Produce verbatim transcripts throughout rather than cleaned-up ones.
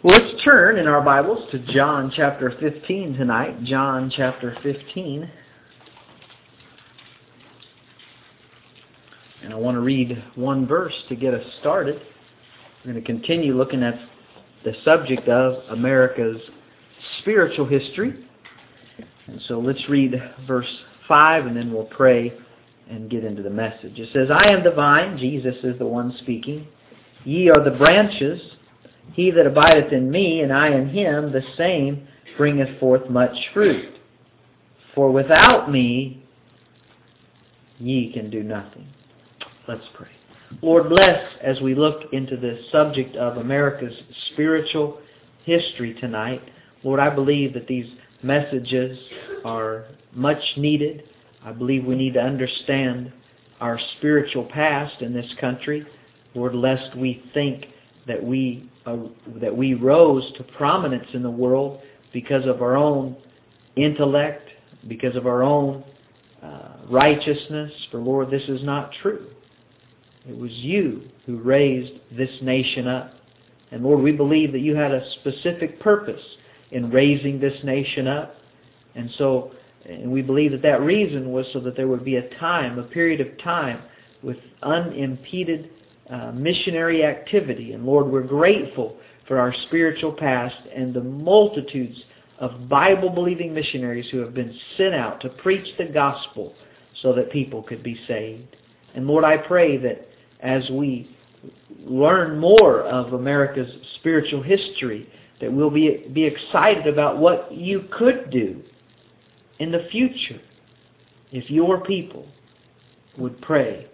Well, let's turn in our Bibles to John chapter fifteen tonight. John chapter fifteen. And I want to read one verse to get us started. We're going to continue looking at the subject of America's spiritual history. And so let's read verse five and then we'll pray and get into the message. It says, I am the vine, Jesus is the one speaking. Ye are the branches. He that abideth in me, and I in him, the same bringeth forth much fruit. For without me, ye can do nothing. Let's pray. Lord, bless as we look into the subject of America's spiritual history tonight. Lord, I believe that these messages are much needed. I believe we need to understand our spiritual past in this country. Lord, lest we think that we uh, that we rose to prominence in the world because of our own intellect, because of our own uh, righteousness. For Lord, this is not true. It was you who raised this nation up. And Lord, we believe that you had a specific purpose in raising this nation up. And so, and we believe that that reason was so that there would be a time, a period of time with unimpeded Uh, missionary activity. And Lord, we're grateful for our spiritual past and the multitudes of Bible-believing missionaries who have been sent out to preach the gospel so that people could be saved. And Lord, I pray that as we learn more of America's spiritual history, that we'll be, be excited about what you could do in the future if your people would pray,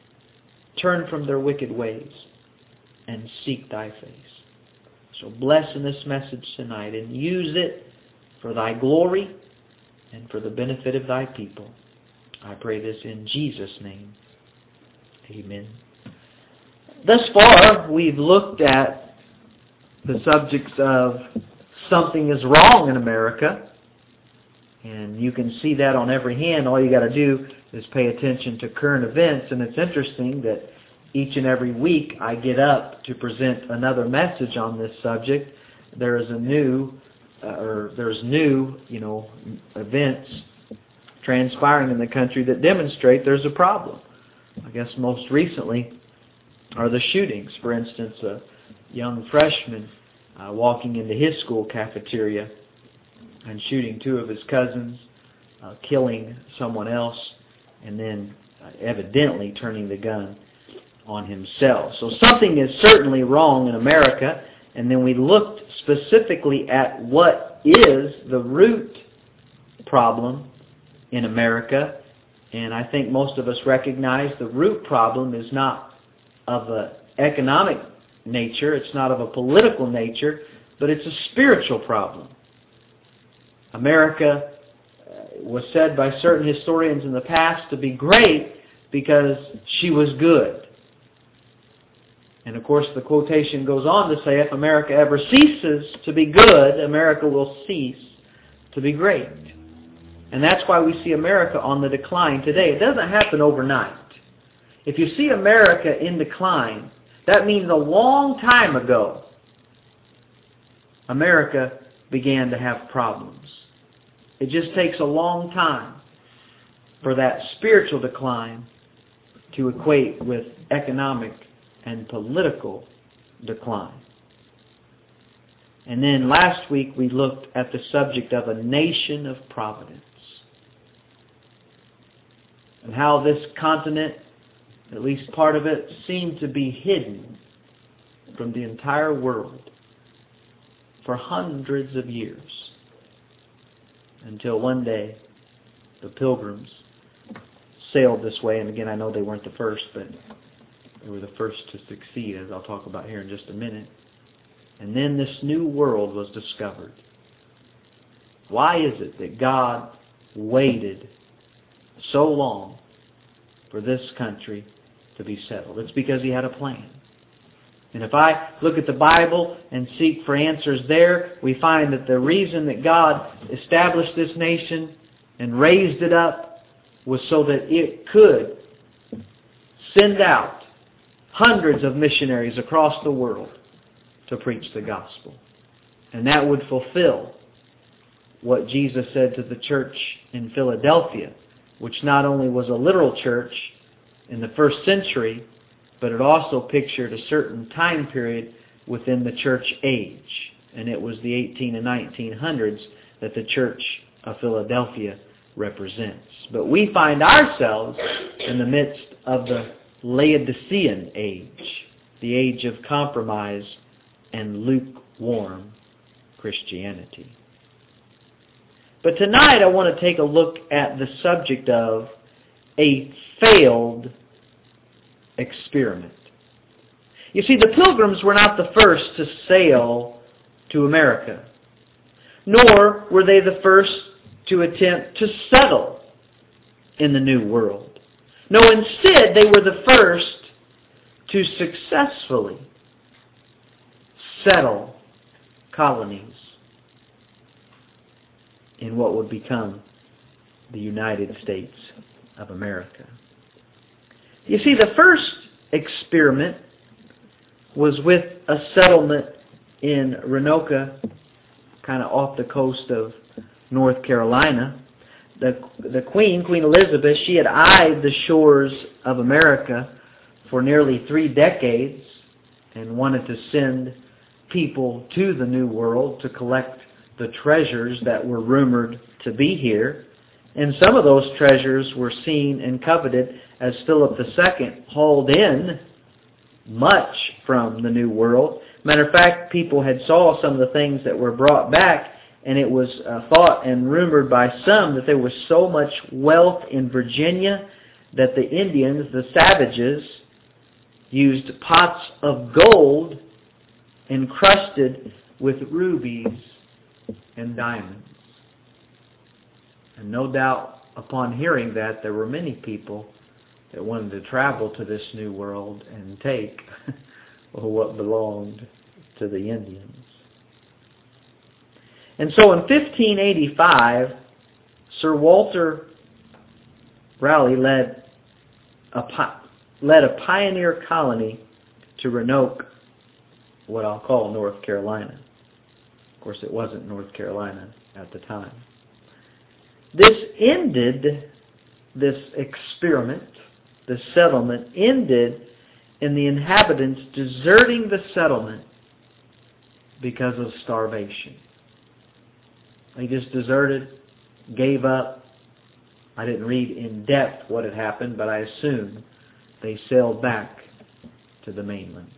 turn from their wicked ways, and seek thy face. So bless in this message tonight and use it for thy glory and for the benefit of thy people. I pray this in Jesus' name. Amen. Thus far, we've looked at the subjects of something is wrong in America. And you can see that on every hand. All you got to do is pay attention to current events. And it's interesting that each and every week I get up to present another message on this subject. There is a new, uh, or there's new, you know, events transpiring in the country that demonstrate there's a problem. I guess most recently are the shootings. For instance, a young freshman uh, walking into his school cafeteria and shooting two of his cousins, uh, killing someone else, and then uh, evidently turning the gun on himself. So something is certainly wrong in America, and then we looked specifically at what is the root problem in America, and I think most of us recognize the root problem is not of an economic nature, it's not of a political nature, but it's a spiritual problem. America was said by certain historians in the past to be great because she was good. And of course the quotation goes on to say, if America ever ceases to be good, America will cease to be great. And that's why we see America on the decline today. It doesn't happen overnight. If you see America in decline, that means a long time ago, America began to have problems. It just takes a long time for that spiritual decline to equate with economic and political decline. And then last week we looked at the subject of a nation of providence and how this continent, at least part of it, seemed to be hidden from the entire world for hundreds of years. Until one day, the Pilgrims sailed this way. And again, I know they weren't the first, but they were the first to succeed, as I'll talk about here in just a minute. And then this new world was discovered. Why is it that God waited so long for this country to be settled? It's because He had a plan. And if I look at the Bible and seek for answers there, we find that the reason that God established this nation and raised it up was so that it could send out hundreds of missionaries across the world to preach the gospel. And that would fulfill what Jesus said to the church in Philadelphia, which not only was a literal church in the first century, but it also pictured a certain time period within the church age. And it was the eighteen and nineteen hundreds that the church of Philadelphia represents. But we find ourselves in the midst of the Laodicean age, the age of compromise and lukewarm Christianity. But tonight I want to take a look at the subject of a failed experiment. You see, the Pilgrims were not the first to sail to America, nor were they the first to attempt to settle in the New World. No, instead, they were the first to successfully settle colonies in what would become the United States of America. You see, the first experiment was with a settlement in Roanoke, kind of off the coast of North Carolina. The, the Queen, Queen Elizabeth, she had eyed the shores of America for nearly three decades and wanted to send people to the New World to collect the treasures that were rumored to be here. And some of those treasures were seen and coveted as Philip the Second hauled in much from the New World. Matter of fact, people had saw some of the things that were brought back, and it was uh, thought and rumored by some that there was so much wealth in Virginia that the Indians, the savages, used pots of gold encrusted with rubies and diamonds. And no doubt, upon hearing that, there were many people that wanted to travel to this New World and take what belonged to the Indians. And so in fifteen eighty-five, Sir Walter Raleigh led a, led a pioneer colony to Roanoke, what I'll call North Carolina. Of course, it wasn't North Carolina at the time. This ended, this experiment, the settlement, ended in the inhabitants deserting the settlement because of starvation. They just deserted, gave up. I didn't read in depth what had happened, but I assume they sailed back to the mainland.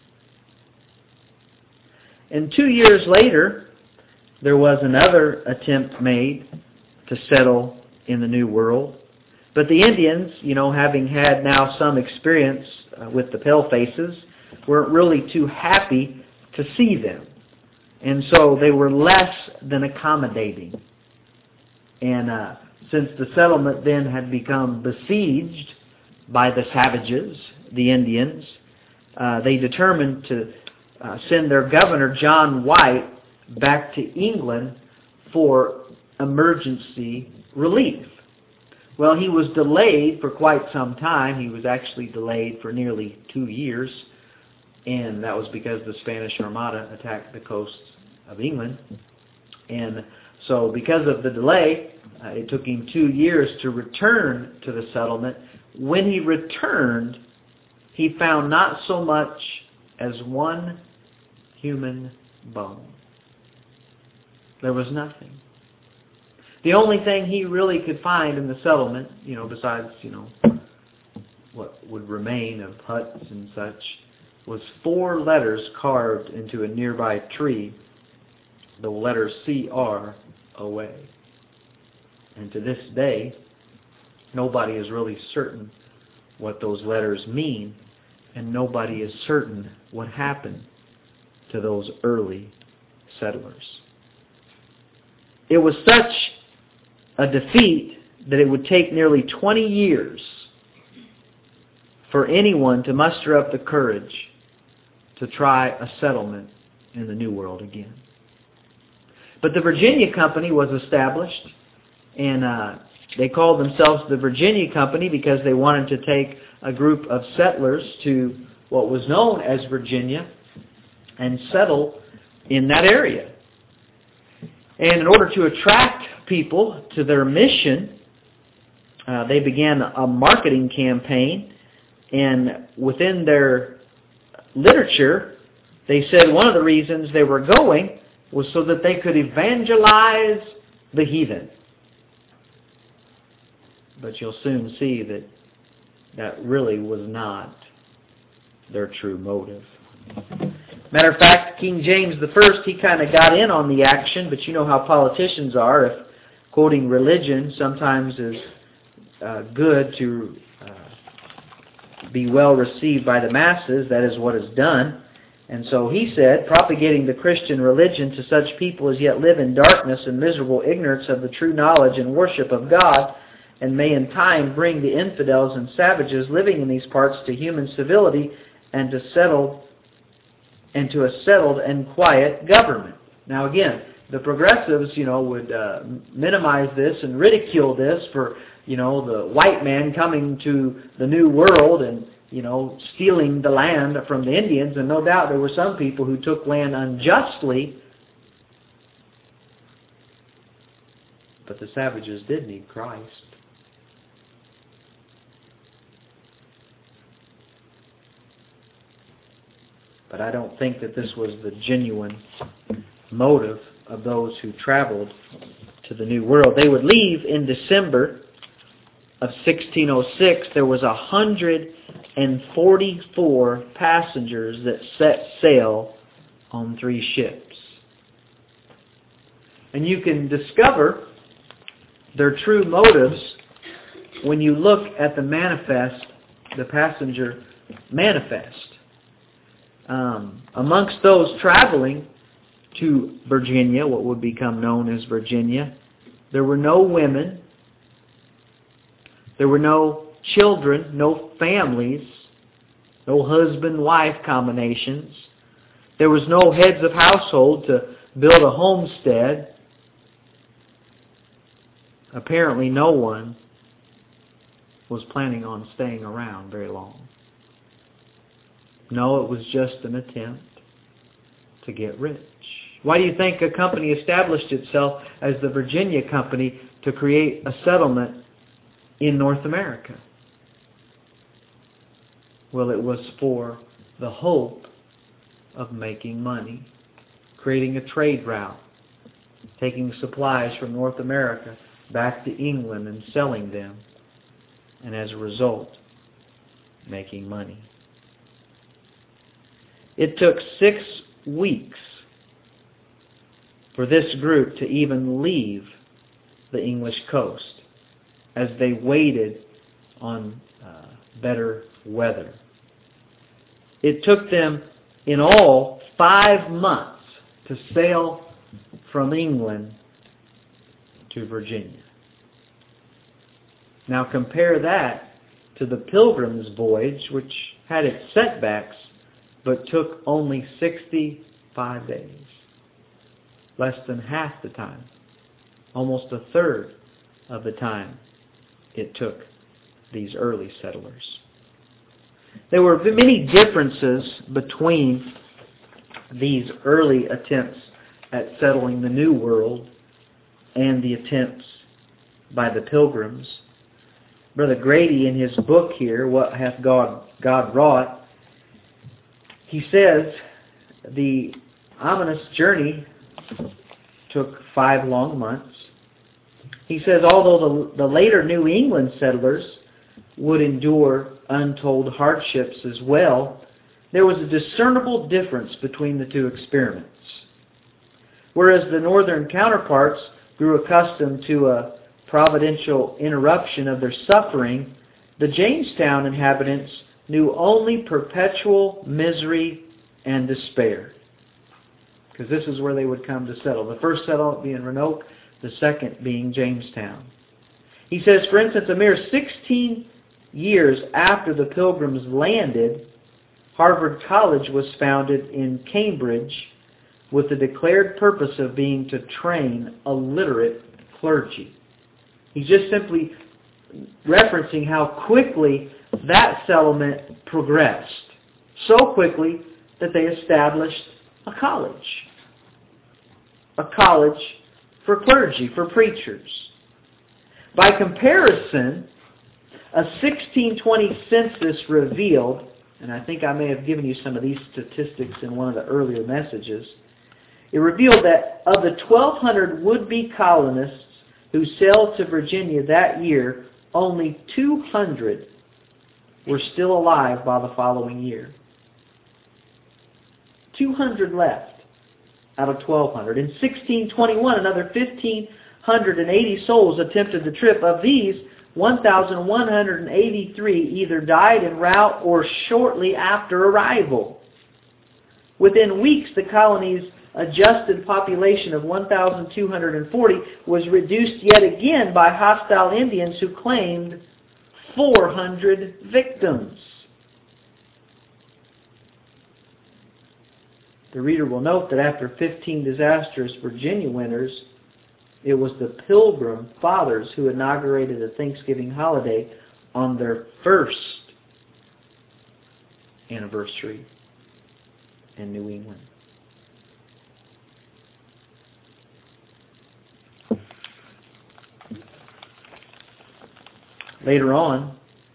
And two years later, there was another attempt made to settle in the New World. But the Indians, you know, having had now some experience uh, with the palefaces, weren't really too happy to see them. And so they were less than accommodating. And uh, since the settlement then had become besieged by the savages, the Indians, uh, they determined to uh, send their governor, John White, back to England for emergency relief. Well, he was delayed for quite some time. He was actually delayed for nearly two years, and that was because the Spanish Armada attacked the coasts of England. And so because of the delay, uh, it took him two years to return to the settlement. When he returned, he found not so much as one human bone. There was nothing. The only thing he really could find in the settlement, you know, besides, you know, what would remain of huts and such, was four letters carved into a nearby tree, the letter C R, away. And to this day, nobody is really certain what those letters mean, and nobody is certain what happened to those early settlers. It was such a defeat that it would take nearly twenty years for anyone to muster up the courage to try a settlement in the New World again. But the Virginia Company was established, and uh, they called themselves the Virginia Company because they wanted to take a group of settlers to what was known as Virginia and settle in that area. And in order to attract people to their mission, uh, they began a marketing campaign. And within their literature, they said one of the reasons they were going was so that they could evangelize the heathen. But you'll soon see that that really was not their true motive. Matter of fact, King James the First, he kind of got in on the action, but you know how politicians are. If quoting religion sometimes is uh, good to uh, be well received by the masses, that is what is done. And so he said, propagating the Christian religion to such people as yet live in darkness and miserable ignorance of the true knowledge and worship of God, and may in time bring the infidels and savages living in these parts to human civility and to settle and to a settled and quiet government. Now again, the progressives, you know, would uh, minimize this and ridicule this for, you know, the white man coming to the New World and, you know, stealing the land from the Indians. And no doubt there were some people who took land unjustly. But the savages did need Christ. But I don't think that this was the genuine motive of those who traveled to the New World. They would leave in December of sixteen oh six. There was one hundred forty-four passengers that set sail on three ships. And you can discover their true motives when you look at the manifest, the passenger manifest. Um, amongst those traveling to Virginia, what would become known as Virginia, there were no women, there were no children, no families, no husband-wife combinations. There was no heads of household to build a homestead. Apparently no one was planning on staying around very long. No, it was just an attempt to get rich. Why do you think a company established itself as the Virginia Company to create a settlement in North America? Well, it was for the hope of making money, creating a trade route, taking supplies from North America back to England and selling them, and as a result, making money. It took six weeks for this group to even leave the English coast as they waited on uh, better weather. It took them in all five months to sail from England to Virginia. Now compare that to the Pilgrim's voyage, which had its setbacks, but took only sixty-five days. Less than half the time. Almost a third of the time it took these early settlers. There were many differences between these early attempts at settling the New World and the attempts by the Pilgrims. Brother Grady, in his book here, What Hath God, God Wrought, he says the ominous journey took five long months. He says although the, the later New England settlers would endure untold hardships as well, there was a discernible difference between the two experiments. Whereas the northern counterparts grew accustomed to a providential interruption of their suffering, the Jamestown inhabitants knew only perpetual misery and despair. Because this is where they would come to settle. The first settlement being Roanoke, the second being Jamestown. He says, for instance, a mere sixteen years after the Pilgrims landed, Harvard College was founded in Cambridge with the declared purpose of being to train a literate clergy. He's just simply referencing how quickly that settlement progressed. So quickly that they established a college. A college for clergy, for preachers. By comparison, a sixteen twenty census revealed, and I think I may have given you some of these statistics in one of the earlier messages, it revealed that of the twelve hundred would-be colonists who sailed to Virginia that year, only two hundred were still alive by the following year. two hundred left out of twelve hundred. In sixteen twenty-one, another one thousand five hundred eighty souls attempted the trip. Of these, one thousand one hundred eighty-three either died en route or shortly after arrival. Within weeks, the colony's adjusted population of one thousand two hundred forty was reduced yet again by hostile Indians who claimed four hundred victims. The reader will note that after fifteen disastrous Virginia winters, it was the Pilgrim Fathers who inaugurated the Thanksgiving holiday on their first anniversary in New England. Later on,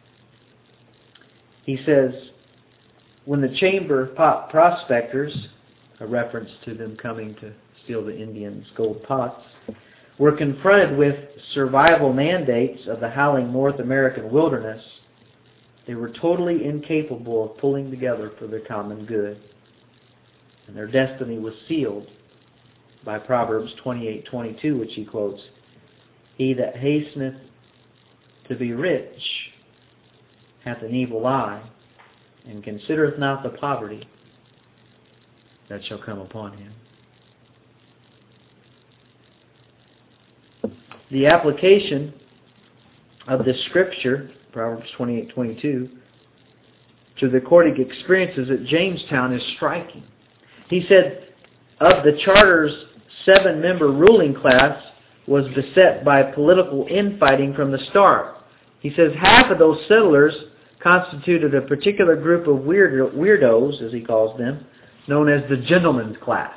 he says, when the chamber pot prospectors, a reference to them coming to steal the Indians' gold pots, were confronted with survival mandates of the howling North American wilderness, they were totally incapable of pulling together for the common good. And their destiny was sealed by Proverbs twenty-eight twenty-two, which he quotes, "He that hasteneth to be rich hath an evil eye, and considereth not the poverty that shall come upon him." The application of this scripture, Proverbs twenty-eight twenty-two, to the aquatic experiences at Jamestown is striking. He said, of the charter's seven-member ruling class was beset by political infighting from the start. He says half of those settlers constituted a particular group of weird, weirdos, as he calls them, known as the gentleman's class.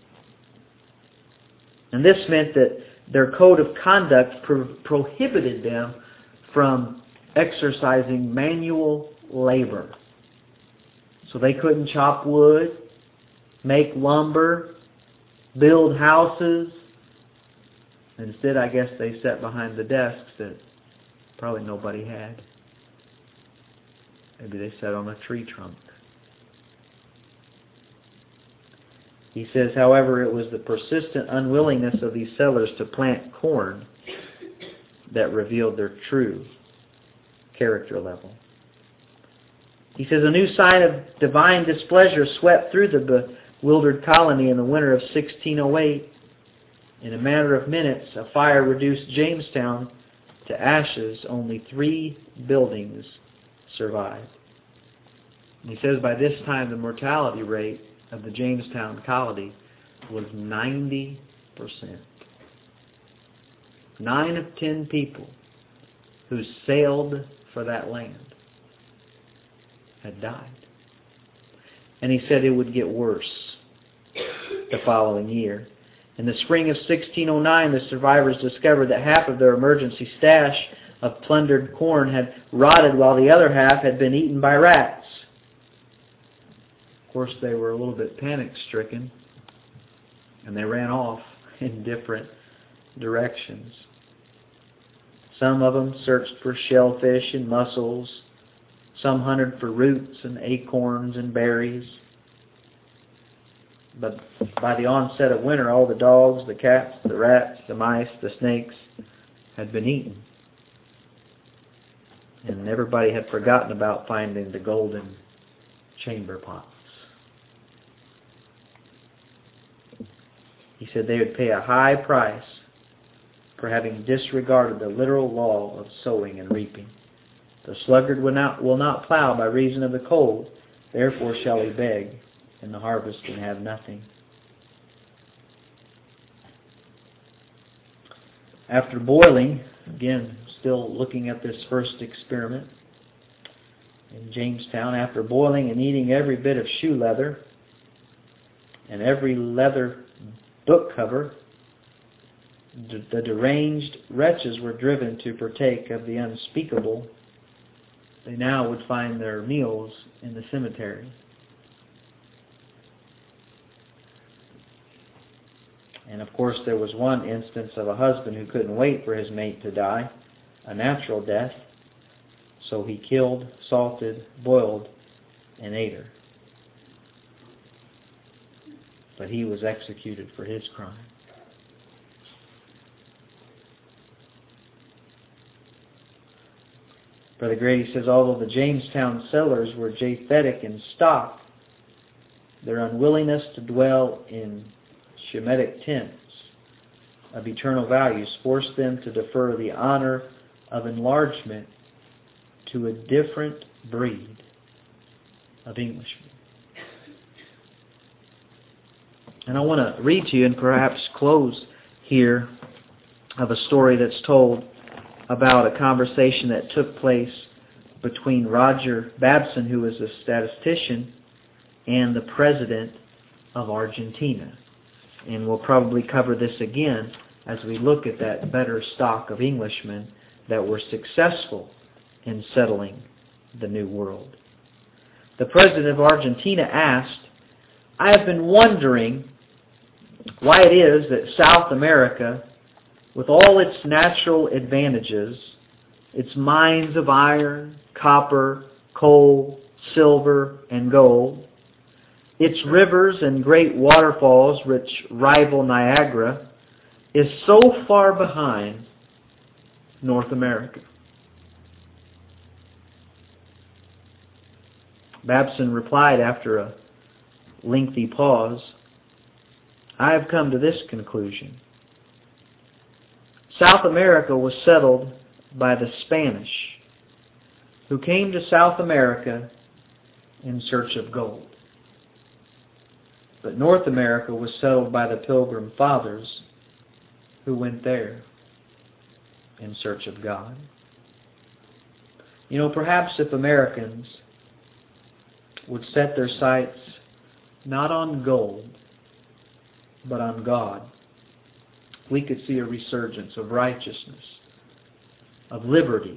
And this meant that their code of conduct pro- prohibited them from exercising manual labor. So they couldn't chop wood, make lumber, build houses. Instead, I guess they sat behind the desks that probably nobody had. Maybe they sat on a tree trunk. He says, however, it was the persistent unwillingness of these settlers to plant corn that revealed their true character level. He says, a new sign of divine displeasure swept through the bewildered colony in the winter of sixteen oh eight. In a matter of minutes, a fire reduced Jamestown to ashes. Only three buildings survived. And he says by this time the mortality rate of the Jamestown colony was ninety percent. Nine of ten people who sailed for that land had died. And he said it would get worse the following year. In the spring of sixteen oh nine, the survivors discovered that half of their emergency stash of plundered corn had rotted while the other half had been eaten by rats. Of course, they were a little bit panic-stricken, and they ran off in different directions. Some of them searched for shellfish and mussels. Some hunted for roots and acorns and berries. But by the onset of winter, all the dogs, the cats, the rats, the mice, the snakes had been eaten. And everybody had forgotten about finding the golden chamber pots. He said they would pay a high price for having disregarded the literal law of sowing and reaping. The sluggard will not, will not plow by reason of the cold, therefore shall he beg, and the harvest can have nothing. After boiling, again, still looking at this first experiment in Jamestown, after boiling and eating every bit of shoe leather and every leather book cover, d- the deranged wretches were driven to partake of the unspeakable, they now would find their meals in the cemetery. And of course there was one instance of a husband who couldn't wait for his mate to die, a natural death, so he killed, salted, boiled, and ate her. But he was executed for his crime. Brother Grady says, although the Jamestown settlers were Japhetic in stock, their unwillingness to dwell in Shemitic tents of eternal values forced them to defer the honor of enlargement to a different breed of Englishmen. And I want to read to you and perhaps close here of a story that's told about a conversation that took place between Roger Babson, who was a statistician, and the president of Argentina. And we'll probably cover this again as we look at that better stock of Englishmen that were successful in settling the New World. The president of Argentina asked, I have been wondering why it is that South America, with all its natural advantages, its mines of iron, copper, coal, silver, and gold, its rivers and great waterfalls which rival Niagara, is so far behind North America. Babson replied after a lengthy pause, I have come to this conclusion. South America was settled by the Spanish, who came to South America in search of gold. But North America was settled by the Pilgrim Fathers, who went there in search of God. You know, perhaps if Americans would set their sights not on gold, but on God, we could see a resurgence of righteousness, of liberty,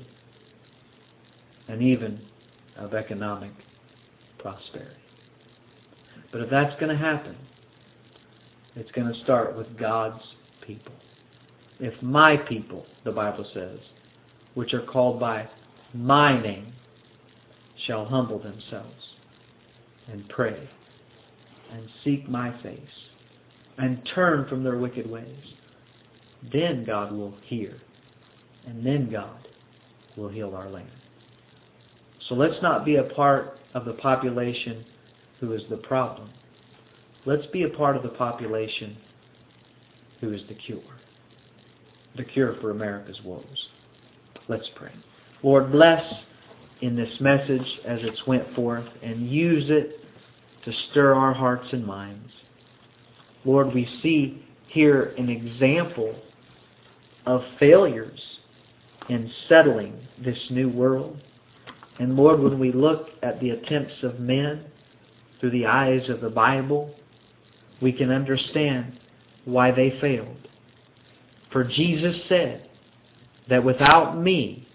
and even of economic prosperity. But if that's going to happen, it's going to start with God's people. If my people, the Bible says, which are called by my name, shall humble themselves and pray and seek my face and turn from their wicked ways, then God will hear, and then God will heal our land. So let's not be a part of the population who is the problem. Let's be a part of the population who is the cure. The cure for America's woes. Let's pray. Lord, bless in this message as it's went forth and use it to stir our hearts and minds. Lord, we see here an example of failures in settling this new world. And Lord, when we look at the attempts of men through the eyes of the Bible, we can understand why they failed. For Jesus said that without me,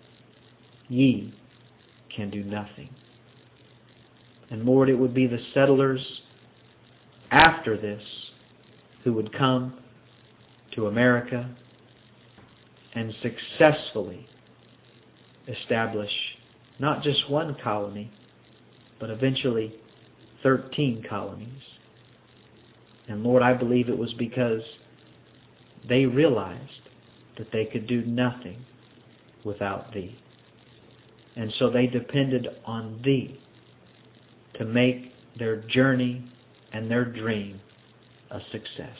ye can do nothing. And Lord, it would be the settlers after this who would come to America and successfully establish not just one colony, but eventually thirteen colonies. And Lord, I believe it was because they realized that they could do nothing without Thee. And so they depended on Thee to make their journey and their dream a success.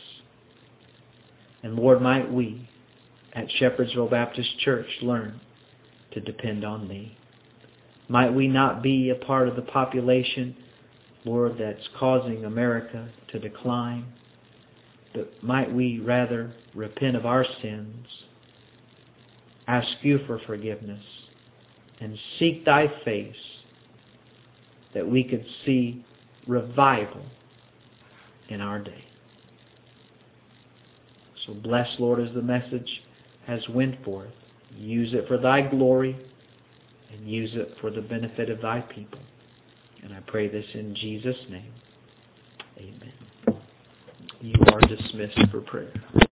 And Lord, might we at Shepherdsville Baptist Church learn to depend on Thee. Might we not be a part of the population, Lord, that's causing America to decline, but might we rather repent of our sins, ask You for forgiveness, and seek Thy face that we could see revival in our day. So bless, Lord, as the message has went forth. Use it for Thy glory and use it for the benefit of Thy people. And I pray this in Jesus' name. Amen. You are dismissed for prayer.